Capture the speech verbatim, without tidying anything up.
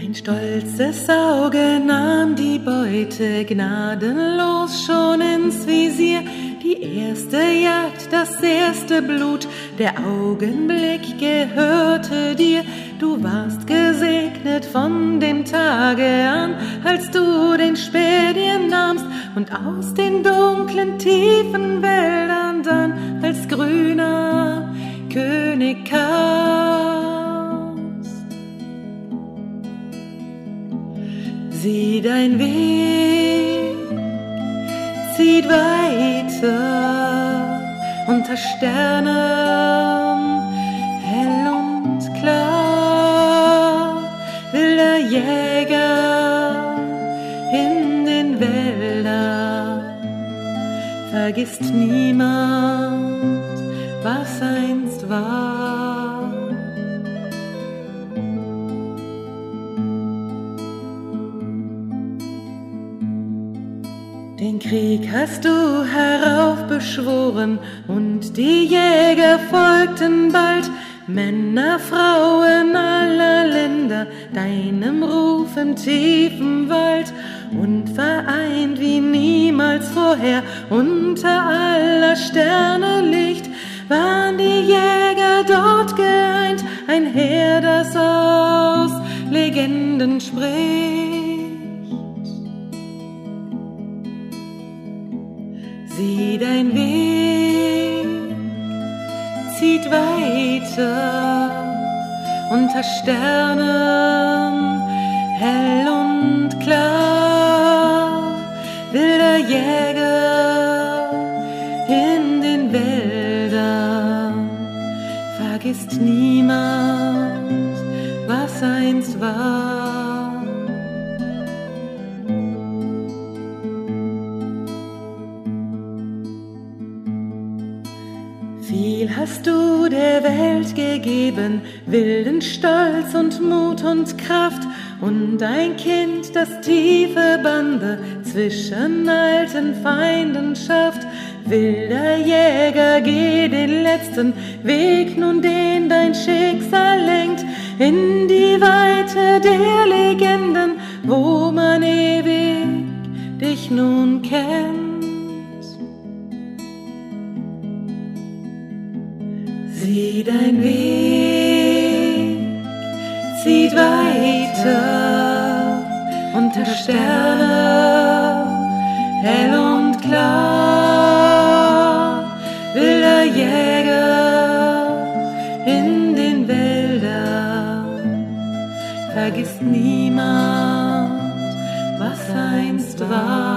Dein stolzes Auge nahm die Beute gnadenlos schon ins Visier. Die erste Jagd, das erste Blut, der Augenblick gehörte dir. Du warst gesegnet von dem Tage an, als du den Speer dir nahmst und aus den dunklen, tiefen Wäldern dann als grüner König kamst. Sieh, dein Weg zieht weiter unter Sternen, hell und klar, wilder Jäger in den Wäldern, vergisst niemand, was einst war. Den Krieg hast du heraufbeschworen und die Jäger folgten bald, Männer, Frauen aller Länder, deinem Ruf im tiefen Wald, und vereint wie niemals vorher unter aller Sterne Licht, waren die Jäger dort geeint, ein Heer, das aus Legenden spricht. Sieh, dein Weg zieht weiter unter Sternen, hell und klar, wilder Jäger in den Wäldern, vergisst niemand, was einst war. Viel hast du der Welt gegeben, wilden Stolz und Mut und Kraft, und ein Kind, das tiefe Bande zwischen alten Feinden schafft. Wilder Jäger, geh den letzten Weg nun, den dein Schicksal lenkt, in die Weite der Legenden, wo man ewig dich nun kennt. Sieh, dein Weg zieht weiter unter Sternen, hell und klar, wilder Jäger in den Wäldern, vergisst niemand, was einst war.